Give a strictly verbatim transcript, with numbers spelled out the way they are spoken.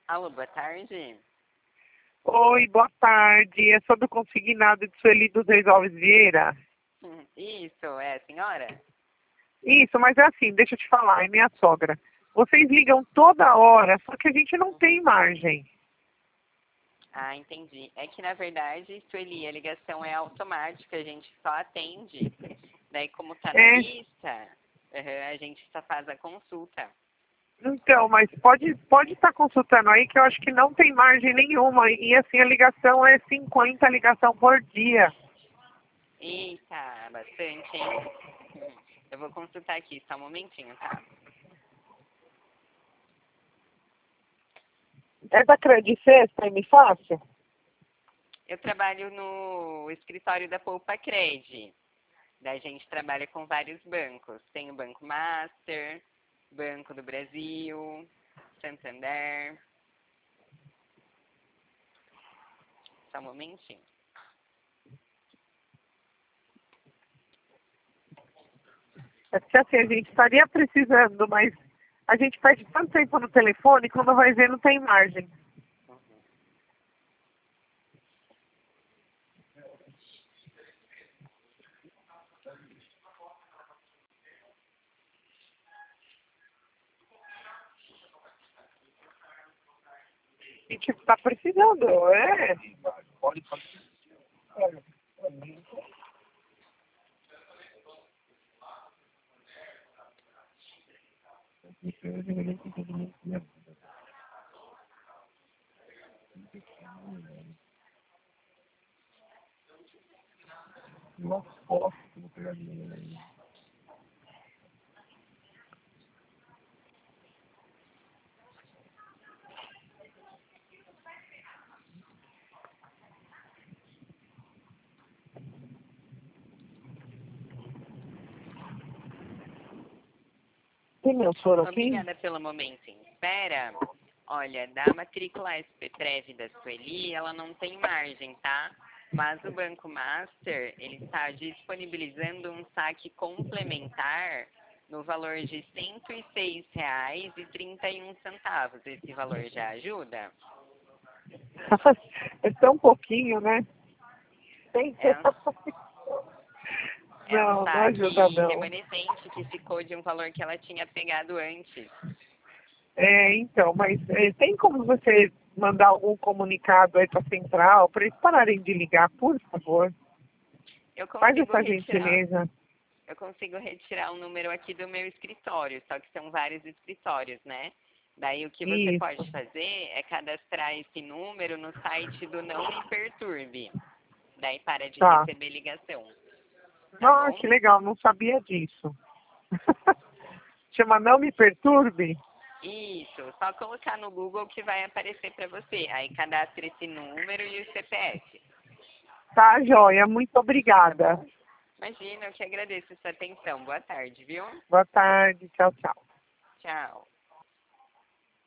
Alô, boa tarde. Oi, boa tarde. É sobre o consignado de Sueli dos Reis Alves Vieira. Hum, Isso, é a senhora? Isso, mas é assim, deixa eu te falar, é minha sogra. Vocês ligam toda hora, só que a gente não tem margem. Ah, entendi. É que, na verdade, Sueli, a ligação é automática, a gente só atende. Daí, como tá na É, lista, aham, a gente só faz a consulta. então, mas pode pode estar consultando aí que eu acho que não tem margem nenhuma. E assim, a ligação é cinquenta ligação por dia. Eita, bastante, hein? Hum, Eu vou consultar aqui, só um momentinho, tá? É da Credicesta, me fácil? Eu trabalho no escritório da Poupa Cred. Daí a gente trabalha com vários bancos. Tem o Banco Master, Banco do Brasil, Santander. Só um momentinho. É porque assim, a gente estaria precisando, mas a gente perde tanto tempo no telefone, quando vai ver não tem margem. A gente está precisando, é. Tem meu soro aqui? Obrigada pelo momento em espera. Olha, da matrícula S P Prev da Sueli, ela não tem margem, tá? Mas o Banco Master, ele está disponibilizando um saque complementar no valor de cento e seis reais e trinta e um centavos. Esse valor já ajuda? É tão pouquinho, né? Tem. É um, é um Não, não ajuda saque não. remanescente que ficou de um valor que ela tinha pegado antes. É, então, mas é, tem como você mandar algum comunicado aí para a central, para eles pararem de ligar, por favor? Eu Faz consigo essa retirar gentileza. eu consigo retirar o número aqui do meu escritório, só que são vários escritórios, né? Daí o que você Isso. pode fazer é cadastrar esse número no site do Não Me Perturbe. Daí para de Tá. receber ligação, tá Ah, bom? que legal, não sabia disso. Chama Não Me Perturbe? Isso, só colocar no Google que vai aparecer para você. Aí cadastre esse número e o C P F, Tá, joia, muito tá obrigada. bom? Imagina, eu que agradeço a sua atenção. Boa tarde, viu? Boa tarde, tchau, tchau. Tchau.